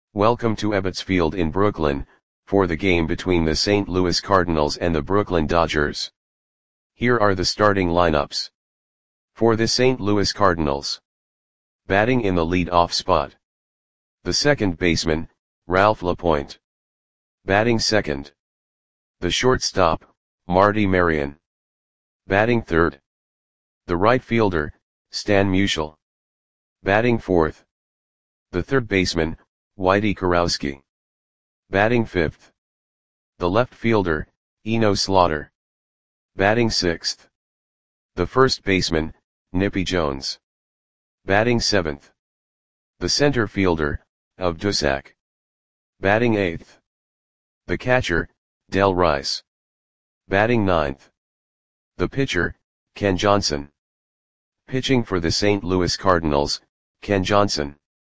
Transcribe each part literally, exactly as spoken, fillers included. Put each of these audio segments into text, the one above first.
Welcome to Ebbets Field in Brooklyn, for the game between the Saint Louis Cardinals and the Brooklyn Dodgers. Here are the starting lineups. For the Saint Louis Cardinals. Batting in the lead-off spot. The second baseman, Ralph LaPointe. Batting second. The shortstop, Marty Marion. Batting third. The right fielder, Stan Musial. Batting fourth. The third baseman, Whitey Kurowski. Batting fifth. The left fielder, Eno Slaughter. Batting sixth. The first baseman, Nippy Jones. Batting seventh. The center fielder, Of Dusac. Batting eighth. The catcher, Del Rice. Batting ninth. The pitcher, Ken Johnson. Pitching for the Saint Louis Cardinals, Ken Johnson.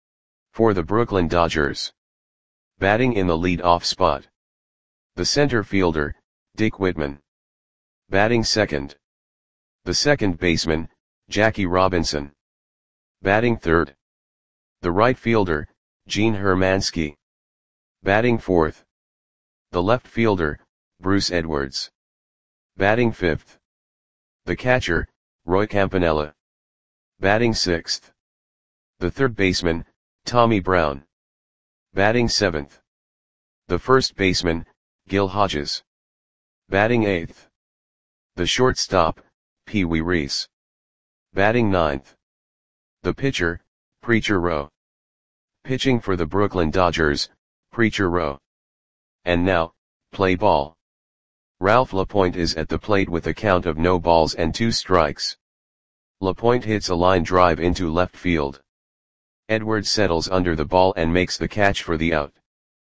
For the Brooklyn Dodgers. Batting in the lead-off spot. The center fielder, Dick Whitman. Batting second. The second baseman, Jackie Robinson. Batting third. The right fielder, Gene Hermansky. Batting fourth. The left fielder, Bruce Edwards. Batting fifth. The catcher, Roy Campanella. Batting sixth. The third baseman, Tommy Brown. Batting seventh. The first baseman, Gil Hodges. Batting eighth. The shortstop, Pee Wee Reese. Batting ninth. The pitcher, Preacher Rowe. Pitching for the Brooklyn Dodgers, Preacher Rowe. And now, play ball. Ralph LaPointe is at the plate with a count of no balls and two strikes. LaPointe hits a line drive into left field. Edwards settles under the ball and makes the catch for the out.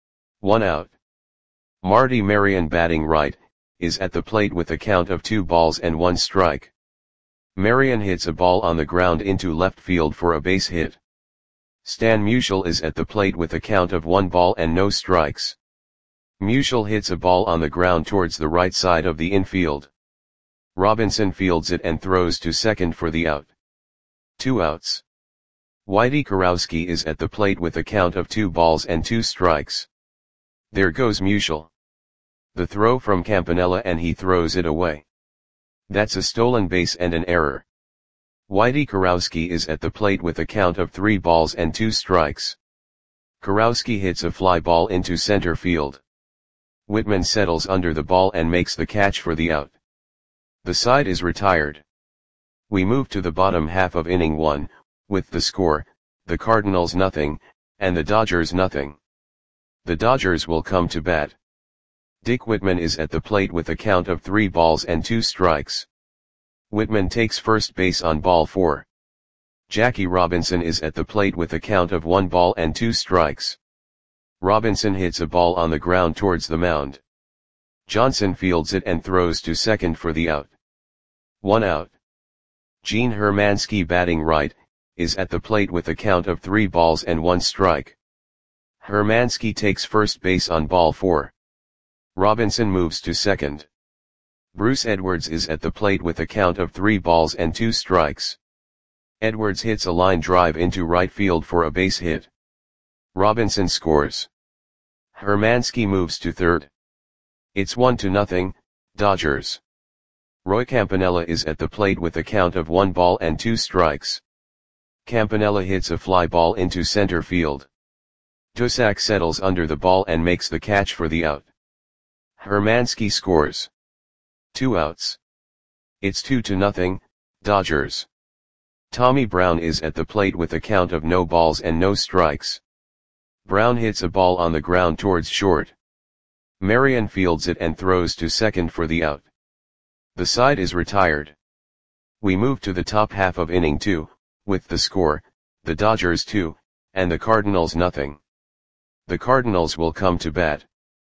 One out. Marty Marion, batting right, is at the plate with a count of two balls and one strike. Marion hits a ball on the ground into left field for a base hit. Stan Musial is at the plate with a count of one ball and no strikes. Musial hits a ball on the ground towards the right side of the infield. Robinson fields it and throws to second for the out. Two outs. Whitey Kurowski is at the plate with a count of two balls and two strikes. There goes Musial. The throw from Campanella and he throws it away. That's a stolen base and an error. Whitey Kurowski is at the plate with a count of three balls and two strikes. Kurowski hits a fly ball into center field. Whitman settles under the ball and makes the catch for the out. The side is retired. We move to the bottom half of inning one, with the score, the Cardinals nothing, and the Dodgers nothing. The Dodgers will come to bat. Dick Whitman is at the plate with a count of three balls and two strikes. Whitman takes first base on ball four. Jackie Robinson is at the plate with a count of one ball and two strikes. Robinson hits a ball on the ground towards the mound. Johnson fields it and throws to second for the out. One out. Gene Hermansky, batting right, is at the plate with a count of three balls and one strike. Hermansky takes first base on ball four. Robinson moves to second. Bruce Edwards is at the plate with a count of three balls and two strikes. Edwards hits a line drive into right field for a base hit. Robinson scores. Hermansky moves to third. It's one to nothing, Dodgers. Roy Campanella is at the plate with a count of one ball and two strikes. Campanella hits a fly ball into center field. Dusac settles under the ball and makes the catch for the out. Hermansky scores. Two outs. It's two to nothing, Dodgers. Tommy Brown is at the plate with a count of no balls and no strikes. Brown hits a ball on the ground towards short. Marion fields it and throws to second for the out. The side is retired. We move to the top half of inning two, with the score, the Dodgers two, and the Cardinals nothing. The Cardinals will come to bat.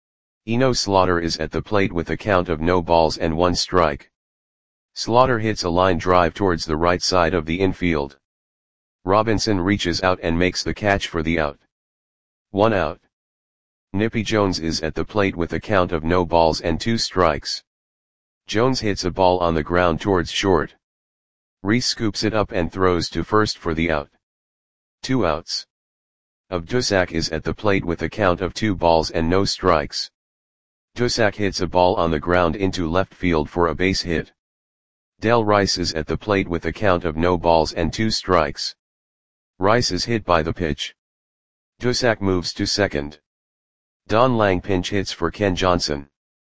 Eno Slaughter is at the plate with a count of no balls and one strike. Slaughter hits a line drive towards the right side of the infield. Robinson reaches out and makes the catch for the out. One out. Nippy Jones is at the plate with a count of no balls and two strikes. Jones hits a ball on the ground towards short. Reese scoops it up and throws to first for the out. Two outs. Dusak is at the plate with a count of two balls and no strikes. Dusak hits a ball on the ground into left field for a base hit. Del Rice is at the plate with a count of no balls and two strikes. Rice is hit by the pitch. Dusak moves to second. Don Lang pinch hits for Ken Johnson.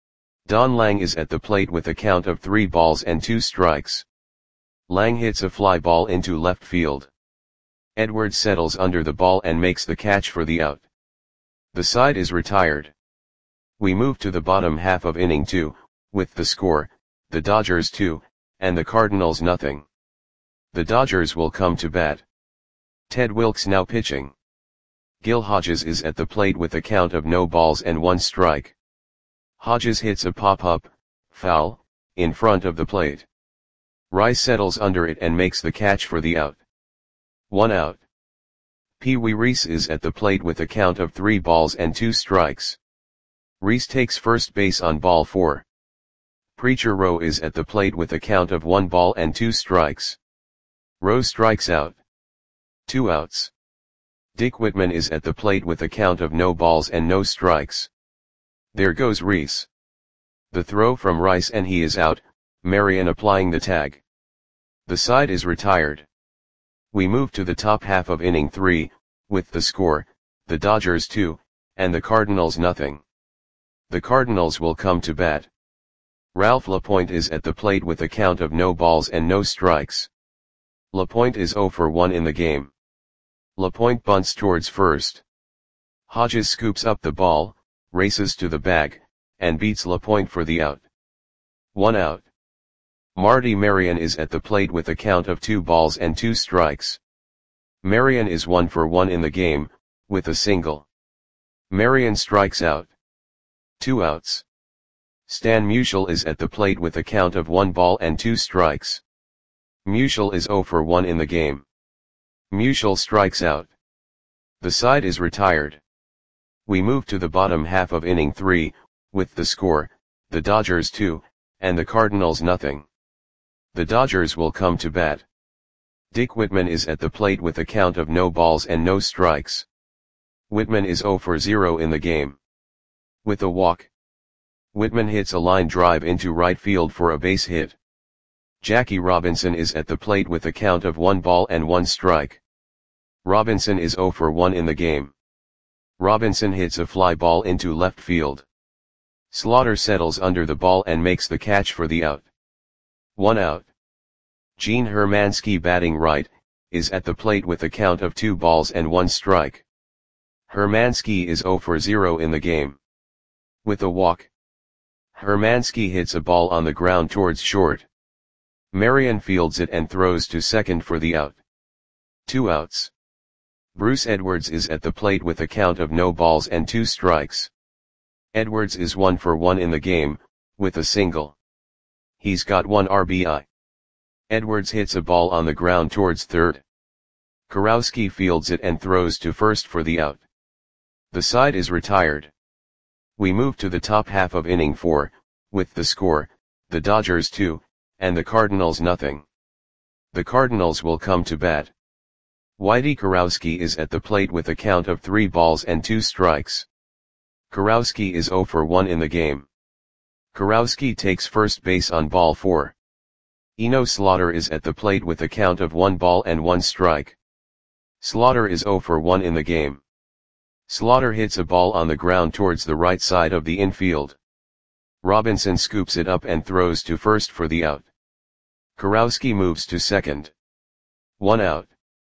Don Lang is at the plate with a count of three balls and two strikes. Lang hits a fly ball into left field. Edwards settles under the ball and makes the catch for the out. The side is retired. We move to the bottom half of inning two, with the score, the Dodgers two, and the Cardinals nothing. The Dodgers will come to bat. Ted Wilks now pitching. Gil Hodges is at the plate with a count of no balls and one strike. Hodges hits a pop-up, foul, in front of the plate. Rice settles under it and makes the catch for the out. One out. Pee Wee Reese is at the plate with a count of three balls and two strikes. Reese takes first base on ball four. Preacher Rowe is at the plate with a count of one ball and two strikes. Rowe strikes out. Two outs. Dick Whitman is at the plate with a count of no balls and no strikes. There goes Reese. The throw from Rice and he is out, Marion applying the tag. The side is retired. We move to the top half of inning three, with the score, the Dodgers two, and the Cardinals nothing. The Cardinals will come to bat. Ralph LaPointe is at the plate with a count of no balls and no strikes. LaPointe is zero for one in the game. LaPointe bunts towards first. Hodges scoops up the ball, races to the bag, and beats LaPointe for the out. One out. Marty Marion is at the plate with a count of two balls and two strikes. Marion is one for one in the game, with a single. Marion strikes out. Two outs. Stan Musial is at the plate with a count of one ball and two strikes. Musial is zero for one in the game. Musial strikes out. The side is retired. We move to the bottom half of inning three, with the score, the Dodgers two, and the Cardinals nothing. The Dodgers will come to bat. Dick Whitman is at the plate with a count of no balls and no strikes. Whitman is zero for zero in the game. With a walk. Whitman hits a line drive into right field for a base hit. Jackie Robinson is at the plate with a count of one ball and one strike. Robinson is zero for one in the game. Robinson hits a fly ball into left field. Slaughter settles under the ball and makes the catch for the out. One out. Gene Hermansky batting right, is at the plate with a count of two balls and one strike. Hermansky is zero for zero in the game. With a walk. Hermansky hits a ball on the ground towards short. Marion fields it and throws to second for the out. Two outs. Bruce Edwards is at the plate with a count of no balls and two strikes. Edwards is one for one in the game, with a single. He's got one R B I. Edwards hits a ball on the ground towards third. Kurowski fields it and throws to first for the out. The side is retired. We move to the top half of inning four, with the score, the Dodgers two, and the Cardinals nothing. The Cardinals will come to bat. Whitey Kurowski is at the plate with a count of three balls and two strikes. Kurowski is zero for one in the game. Kurowski takes first base on ball four. Eno Slaughter is at the plate with a count of one ball and one strike. Slaughter is zero for one in the game. Slaughter hits a ball on the ground towards the right side of the infield. Robinson scoops it up and throws to first for the out. Kurowski moves to second. One out.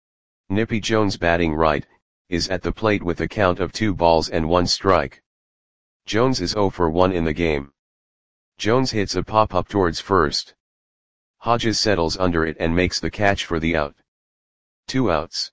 Nippy Jones batting right, is at the plate with a count of two balls and one strike. Jones is zero for one in the game. Jones hits a pop-up towards first. Hodges settles under it and makes the catch for the out. Two outs.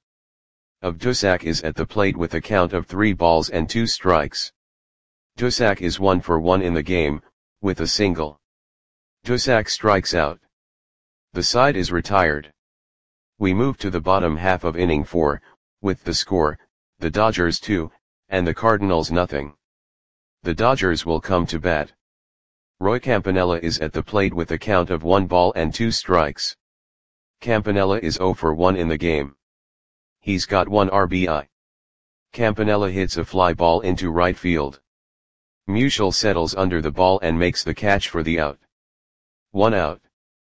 Dusak is at the plate with a count of three balls and two strikes. Dusak is one for one in the game, with a single. Dusak strikes out. The side is retired. We move to the bottom half of inning four, with the score, the Dodgers two, and the Cardinals nothing. The Dodgers will come to bat. Roy Campanella is at the plate with a count of one ball and two strikes. Campanella is zero for one in the game. He's got one R B I. Campanella hits a fly ball into right field. Musial settles under the ball and makes the catch for the out. One out.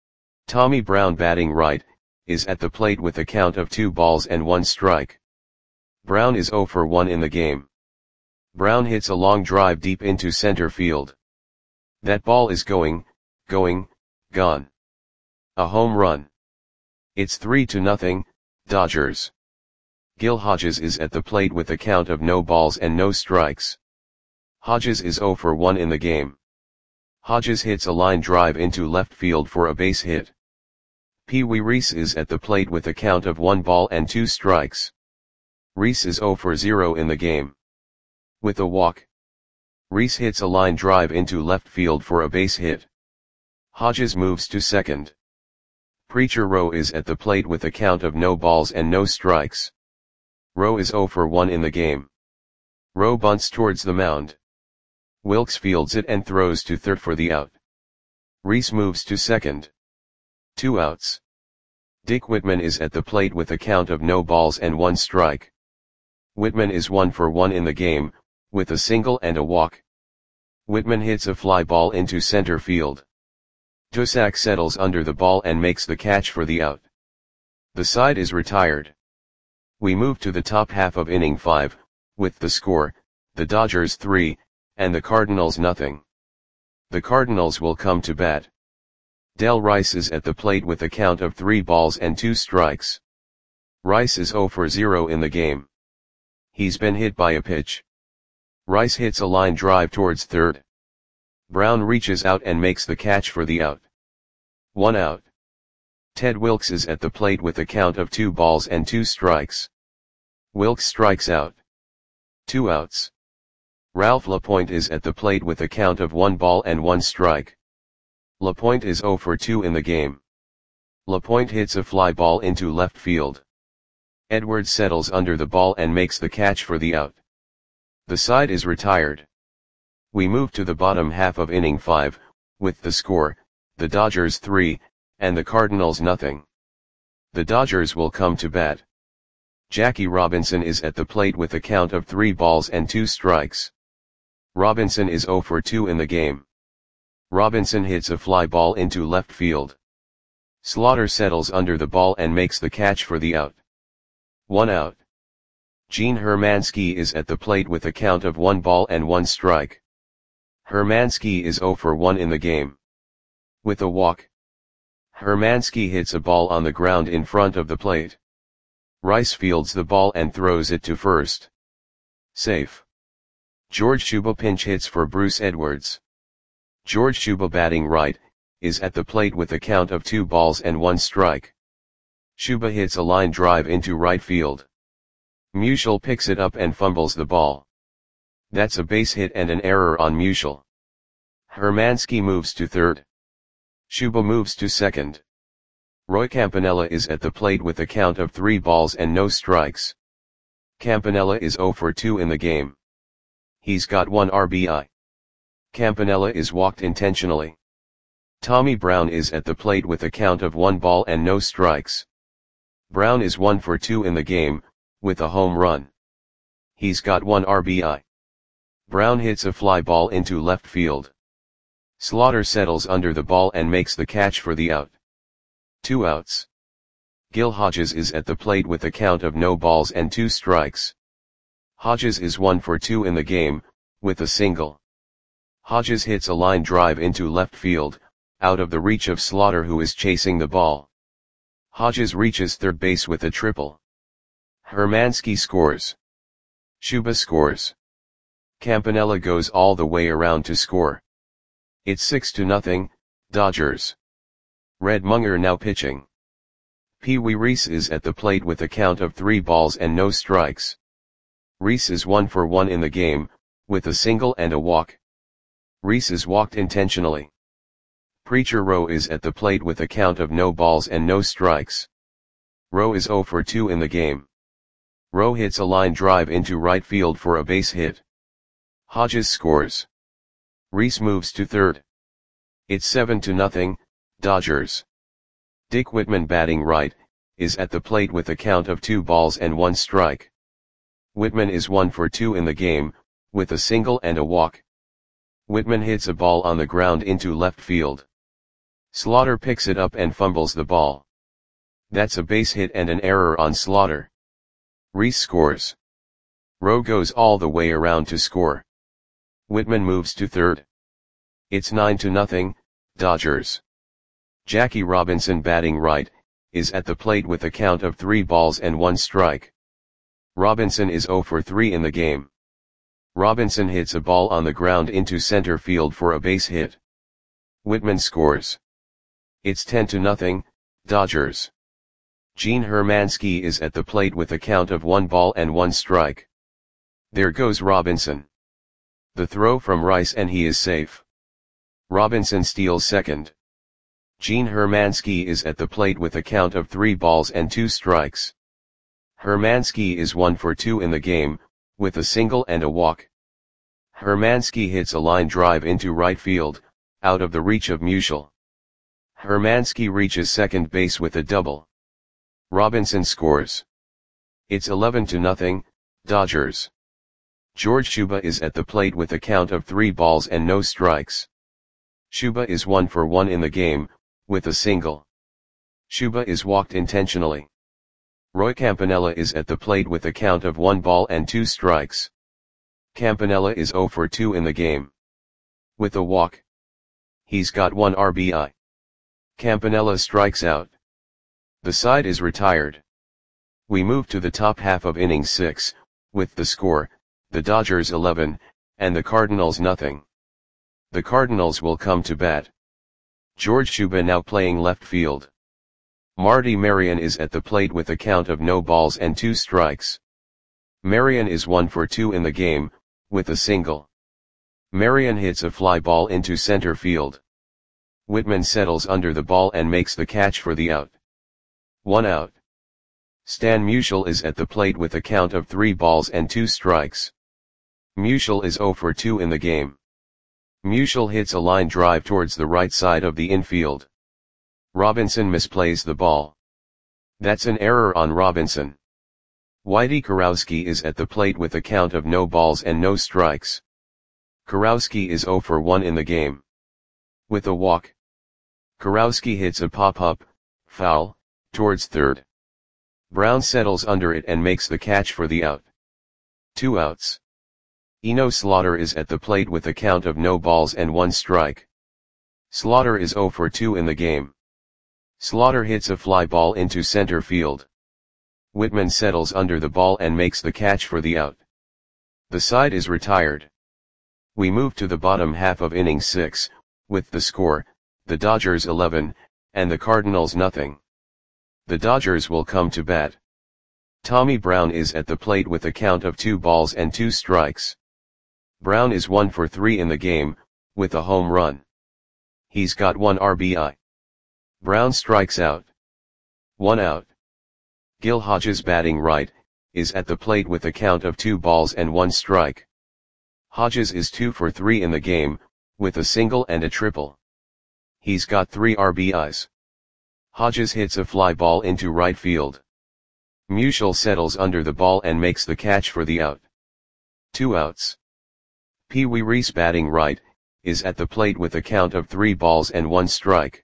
Tommy Brown, batting right, is at the plate with a count of two balls and one strike. Brown is zero for one in the game. Brown hits a long drive deep into center field. That ball is going, going, gone. A home run. It's three to nothing, Dodgers. Gil Hodges is at the plate with a count of no balls and no strikes. Hodges is zero for one in the game. Hodges hits a line drive into left field for a base hit. Pee Wee Reese is at the plate with a count of one ball and two strikes. Reese is zero for zero in the game. With a walk, Reese hits a line drive into left field for a base hit. Hodges moves to second. Preacher Rowe is at the plate with a count of no balls and no strikes. Rowe is zero for one in the game. Rowe bunts towards the mound. Wilkes fields it and throws to third for the out. Reese moves to second. Two outs. Dick Whitman is at the plate with a count of no balls and one strike. Whitman is one for one in the game, with a single and a walk. Whitman hits a fly ball into center field. Dusak settles under the ball and makes the catch for the out. The side is retired. We move to the top half of inning five, with the score, the Dodgers three, and the Cardinals nothing. The Cardinals will come to bat. Del Rice is at the plate with a count of three balls and two strikes. Rice is zero for zero in the game. He's been hit by a pitch. Rice hits a line drive towards third. Brown reaches out and makes the catch for the out. One out. Ted Wilkes is at the plate with a count of two balls and two strikes. Wilkes strikes out. Two outs. Ralph LaPointe is at the plate with a count of one ball and one strike. LaPointe is zero for two in the game. LaPointe hits a fly ball into left field. Edwards settles under the ball and makes the catch for the out. The side is retired. We move to the bottom half of inning five, with the score, the Dodgers three, and the Cardinals nothing. The Dodgers will come to bat. Jackie Robinson is at the plate with a count of three balls and two strikes. Robinson is zero for two in the game. Robinson hits a fly ball into left field. Slaughter settles under the ball and makes the catch for the out. One out. Gene Hermansky is at the plate with a count of one ball and one strike. Hermansky is zero for one in the game. With a walk, Hermansky hits a ball on the ground in front of the plate. Rice fields the ball and throws it to first. Safe. George Schuba pinch hits for Bruce Edwards. George Schuba, batting right, is at the plate with a count of two balls and one strike. Schuba hits a line drive into right field. Musial picks it up and fumbles the ball. That's a base hit and an error on Musial. Hermansky moves to third. Schuba moves to second. Roy Campanella is at the plate with a count of three balls and no strikes. Campanella is zero for two in the game. He's got one R B I. Campanella is walked intentionally. Tommy Brown is at the plate with a count of one ball and no strikes. Brown is one for two in the game, with a home run. He's got one R B I. Brown hits a fly ball into left field. Slaughter settles under the ball and makes the catch for the out. Two outs. Gil Hodges is at the plate with a count of no balls and two strikes. Hodges is one for two in the game, with a single. Hodges hits a line drive into left field, out of the reach of Slaughter, who is chasing the ball. Hodges reaches third base with a triple. Hermansky scores. Schuba scores. Campanella goes all the way around to score. It's six to nothing, Dodgers. Red Munger now pitching. Pee Wee Reese is at the plate with a count of three balls and no strikes. Reese is one for one in the game, with a single and a walk. Reese is walked intentionally. Preacher Rowe is at the plate with a count of no balls and no strikes. Rowe is zero for two in the game. Rowe hits a line drive into right field for a base hit. Hodges scores. Reese moves to third. It's seven to nothing, Dodgers. Dick Whitman, batting right, is at the plate with a count of two balls and one strike. Whitman is one for two in the game, with a single and a walk. Whitman hits a ball on the ground into left field. Slaughter picks it up and fumbles the ball. That's a base hit and an error on Slaughter. Rhys scores. Rowe goes all the way around to score. Whitman moves to third. It's nine to nothing, Dodgers. Jackie Robinson, batting right, is at the plate with a count of three balls and one strike. Robinson is zero for three in the game. Robinson hits a ball on the ground into center field for a base hit. Whitman scores. It's ten to nothing, Dodgers. Gene Hermansky is at the plate with a count of one ball and one strike. There goes Robinson. The throw from Rice and he is safe. Robinson steals second. Gene Hermansky is at the plate with a count of three balls and two strikes. Hermansky is one for two in the game, with a single and a walk. Hermansky hits a line drive into right field, out of the reach of Musial. Hermansky reaches second base with a double. Robinson scores. It's eleven to nothing, Dodgers. George Shuba is at the plate with a count of three balls and no strikes. Shuba is one for one in the game, with a single. Shuba is walked intentionally. Roy Campanella is at the plate with a count of one ball and two strikes. Campanella is zero for two in the game. With a walk. He's got one R B I. Campanella strikes out. The side is retired. We move to the top half of inning six, with the score, the Dodgers eleven, and the Cardinals nothing. The Cardinals will come to bat. George Shuba now playing left field. Marty Marion is at the plate with a count of no balls and two strikes. Marion is one for two in the game, with a single. Marion hits a fly ball into center field. Whitman settles under the ball and makes the catch for the out. One out. Stan Musial is at the plate with a count of three balls and two strikes. Musial is zero for two in the game. Musial hits a line drive towards the right side of the infield. Robinson misplays the ball. That's an error on Robinson. Whitey Kurowski is at the plate with a count of no balls and no strikes. Kurowski is zero for one in the game. With a walk. Kurowski hits a pop-up, foul, towards third. Brown settles under it and makes the catch for the out. Two outs. Eno Slaughter is at the plate with a count of no balls and one strike. Slaughter is zero for two in the game. Slaughter hits a fly ball into center field. Whitman settles under the ball and makes the catch for the out. The side is retired. We move to the bottom half of inning six, with the score, the Dodgers eleven, and the Cardinals nothing. The Dodgers will come to bat. Tommy Brown is at the plate with a count of two balls and two strikes. Brown is one for three in the game, with a home run. He's got one R B I. Brown strikes out. One out. Gil Hodges, batting right, is at the plate with a count of two balls and one strike. Hodges is two for three in the game, with a single and a triple. He's got three R B Is. Hodges hits a fly ball into right field. Musial settles under the ball and makes the catch for the out. Two outs. Pee Wee Reese, batting right, is at the plate with a count of three balls and one strike.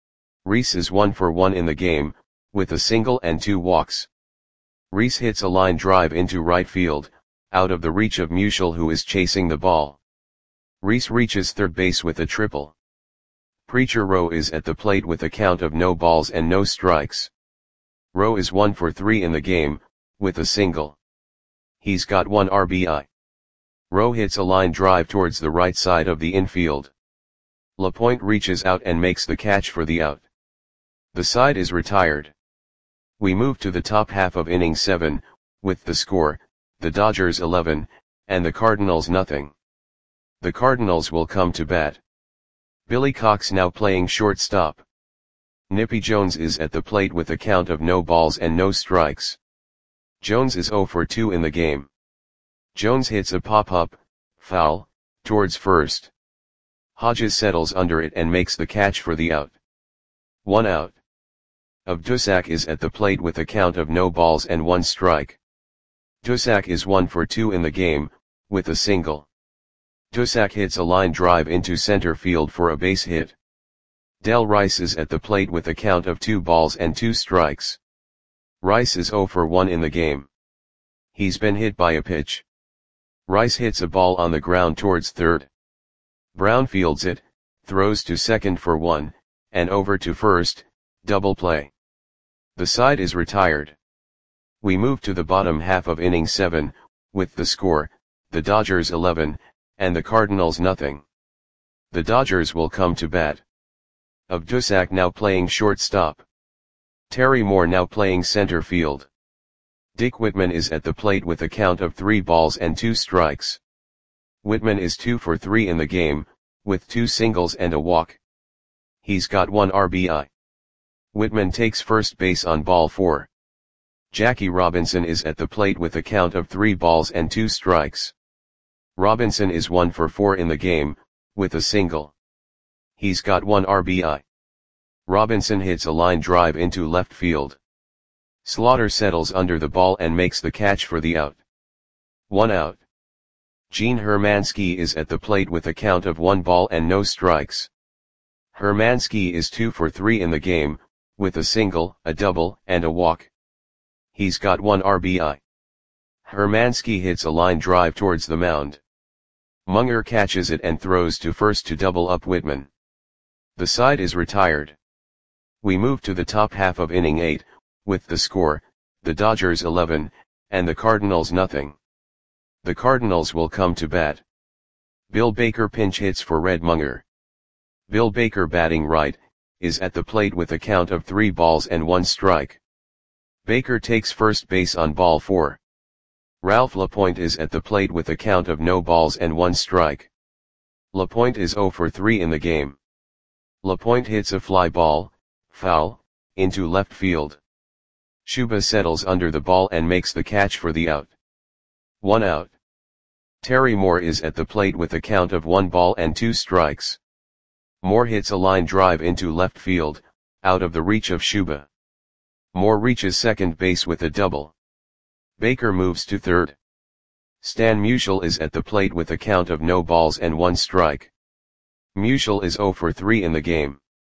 Reese is one for one in the game, with a single and two walks. Reese hits a line drive into right field, out of the reach of Musial, who is chasing the ball. Reese reaches third base with a triple. Preacher Rowe is at the plate with a count of no balls and no strikes. Rowe is one for three in the game, with a single. He's got one R B I. Rowe hits a line drive towards the right side of the infield. LaPointe reaches out and makes the catch for the out. The side is retired. We move to the top half of inning seven, with the score, the Dodgers eleven, and the Cardinals nothing. The Cardinals will come to bat. Billy Cox now playing shortstop. Nippy Jones is at the plate with a count of no balls and no strikes. Jones is zero for two in the game. Jones hits a pop-up, foul, towards first. Hodges settles under it and makes the catch for the out. One out. Abdusak is at the plate with a count of no balls and one strike. Dusak is one for two in the game, with a single. Dusak hits a line drive into center field for a base hit. Del Rice is at the plate with a count of two balls and two strikes. Rice is zero for one in the game. He's been hit by a pitch. Rice hits a ball on the ground towards third. Brown fields it, throws to second for one, and over to first, double play. The side is retired. We move to the bottom half of inning seven, with the score, the Dodgers eleven, and the Cardinals nothing. The Dodgers will come to bat. Of Dusak now playing shortstop. Terry Moore now playing center field. Dick Whitman is at the plate with a count of three balls and two strikes. Whitman is two for three in the game, with two singles and a walk. He's got one R B I. Whitman takes first base on ball four. Jackie Robinson is at the plate with a count of three balls and two strikes. Robinson is one for four in the game, with a single. He's got one R B I. Robinson hits a line drive into left field. Slaughter settles under the ball and makes the catch for the out. One out. Gene Hermansky is at the plate with a count of one ball and no strikes. Hermansky is two for three in the game, with a single, a double, and a walk. He's got one R B I. Hermansky hits a line drive towards the mound. Munger catches it and throws to first to double up Whitman. The side is retired. We move to the top half of inning eight, with the score, the Dodgers eleven, and the Cardinals nothing. The Cardinals will come to bat. Bill Baker pinch hits for Red Munger. Bill Baker, batting right, is at the plate with a count of three balls and one strike. Baker takes first base on ball four. Ralph LaPointe is at the plate with a count of no balls and one strike. LaPointe is zero for three in the game. LaPointe hits a fly ball, foul, into left field. Shuba settles under the ball and makes the catch for the out. One out. Terry Moore is at the plate with a count of one ball and two strikes. Moore hits a line drive into left field, out of the reach of Shuba. Moore reaches second base with a double. Baker moves to third. Stan Musial is at the plate with a count of no balls and one strike. Musial is zero for three in the game.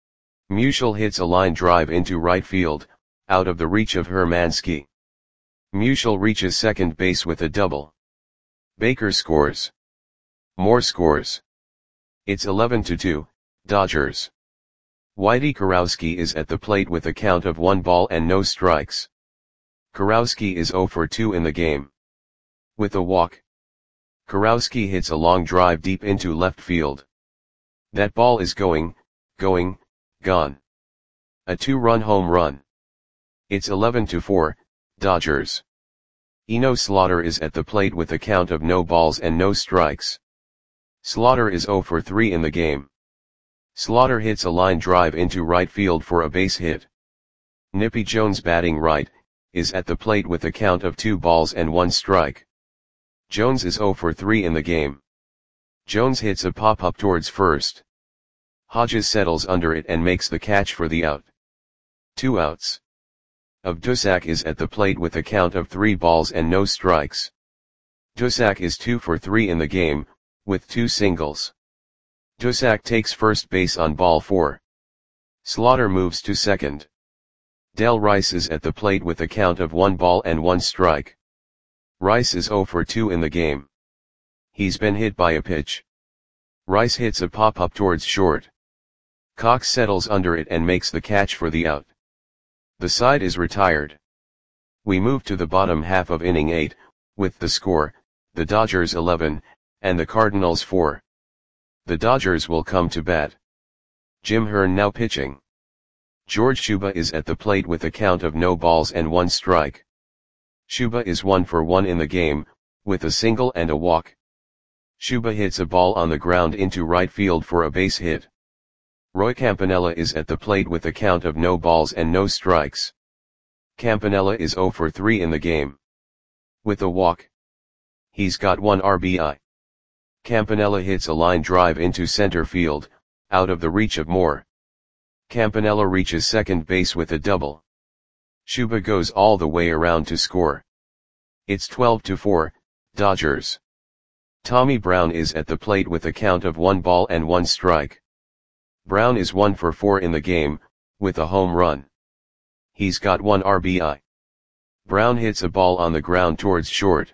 Musial hits a line drive into right field, out of the reach of Hermansky. Musial reaches second base with a double. Baker scores. Moore scores. It's eleven to two, Dodgers. Whitey Kurowski is at the plate with a count of one ball and no strikes. Kurowski is zero for two in the game. With a walk. Kurowski hits a long drive deep into left field. That ball is going, going, gone. A two-run home run. It's eleven to four, Dodgers. Eno Slaughter is at the plate with a count of no balls and no strikes. Slaughter is zero for three in the game. Slaughter hits a line drive into right field for a base hit. Nippy Jones, batting right, is at the plate with a count of two balls and one strike. Jones is zero for three in the game. Jones hits a pop-up towards first. Hodges settles under it and makes the catch for the out. Two outs. Of Dusak is at the plate with a count of three balls and no strikes. Dusak is two for three in the game, with two singles. Dusak takes first base on ball four. Slaughter moves to second. Del Rice is at the plate with a count of one ball and one strike. Rice is zero for two in the game. He's been hit by a pitch. Rice hits a pop-up towards short. Cox settles under it and makes the catch for the out. The side is retired. We move to the bottom half of inning eight, with the score, the Dodgers eleven, and the Cardinals four. The Dodgers will come to bat. Jim Hearn now pitching. George Shuba is at the plate with a count of no balls and one strike. Shuba is one for one in the game, with a single and a walk. Shuba hits a ball on the ground into right field for a base hit. Roy Campanella is at the plate with a count of no balls and no strikes. Campanella is zero for three in the game. With a walk. He's got one R B I. Campanella hits a line drive into center field, out of the reach of Moore. Campanella reaches second base with a double. Shuba goes all the way around to score. It's twelve to four, Dodgers. Tommy Brown is at the plate with a count of one ball and one strike. Brown is one for four in the game, with a home run. He's got one R B I. Brown hits a ball on the ground towards short.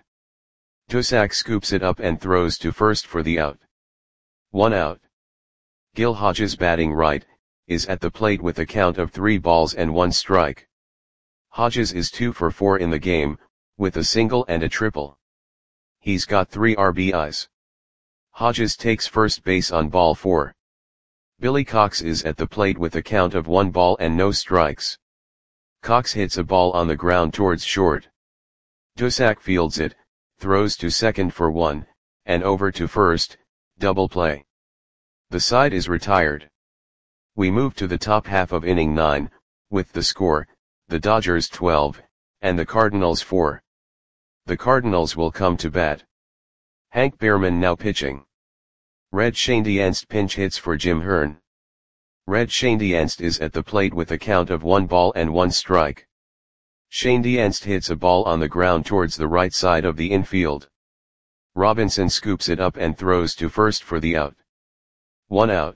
Dusak scoops it up and throws to first for the out. One out. Gil Hodges, batting right, is at the plate with a count of three balls and one strike. Hodges is two for four in the game, with a single and a triple. He's got three R B Is. Hodges takes first base on ball four. Billy Cox is at the plate with a count of one ball and no strikes. Cox hits a ball on the ground towards short. Dusak fields it, throws to second for one, and over to first, double play. The side is retired. We move to the top half of inning nine, with the score, the Dodgers twelve, and the Cardinals four. The Cardinals will come to bat. Hank Behrman now pitching. Red Schoendienst pinch hits for Jim Hearn. Red Schoendienst is at the plate with a count of one ball and one strike. Schoendienst hits a ball on the ground towards the right side of the infield. Robinson scoops it up and throws to first for the out. One out.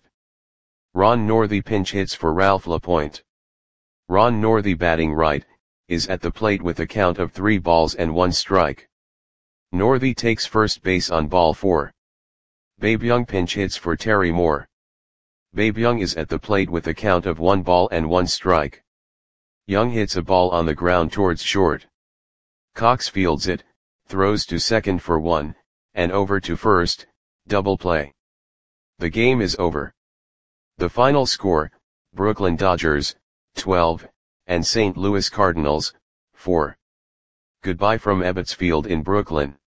Ron Northey pinch hits for Ralph LaPointe. Ron Northey, batting right, is at the plate with a count of three balls and one strike. Northey takes first base on ball four. Babe Young pinch hits for Terry Moore. Babe Young is at the plate with a count of one ball and one strike. Young hits a ball on the ground towards short. Cox fields it, throws to second for one, and over to first, double play. The game is over. The final score, Brooklyn Dodgers, twelve, and Saint Louis Cardinals, four. Goodbye from Ebbets Field in Brooklyn.